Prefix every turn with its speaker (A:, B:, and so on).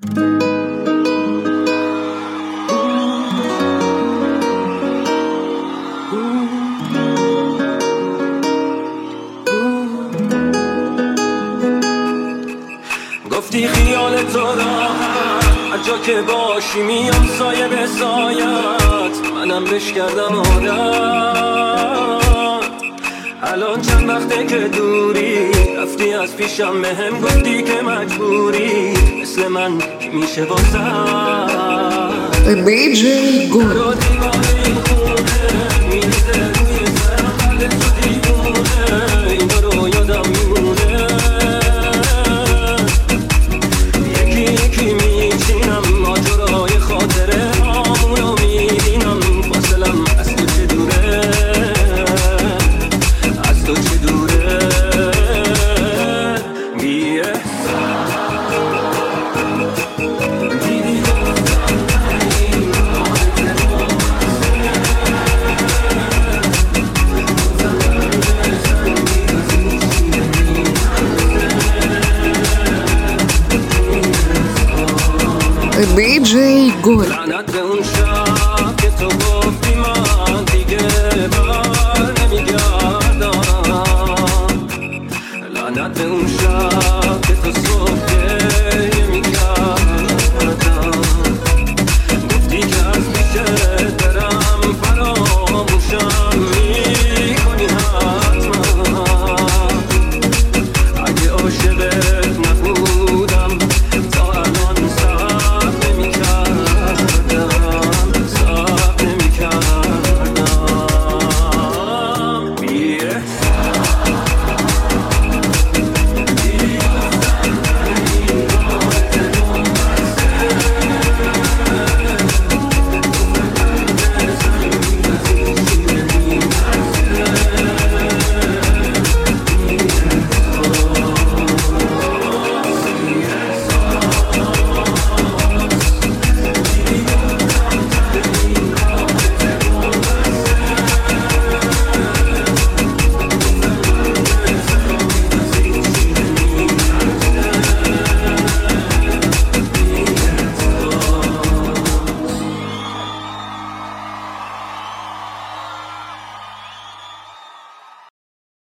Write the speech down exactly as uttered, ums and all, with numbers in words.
A: گفتی خیال تو راحت هر جا که باشی میام سایه به سایت، منم بش کردم عادت. الان چند وقته که دوری رفتی از پیشم، بهم گفتی که مجبوری مثل من که میشه واسه
B: بی جی گل بی جی گل
A: لعنت به اون شب که تو گفتی من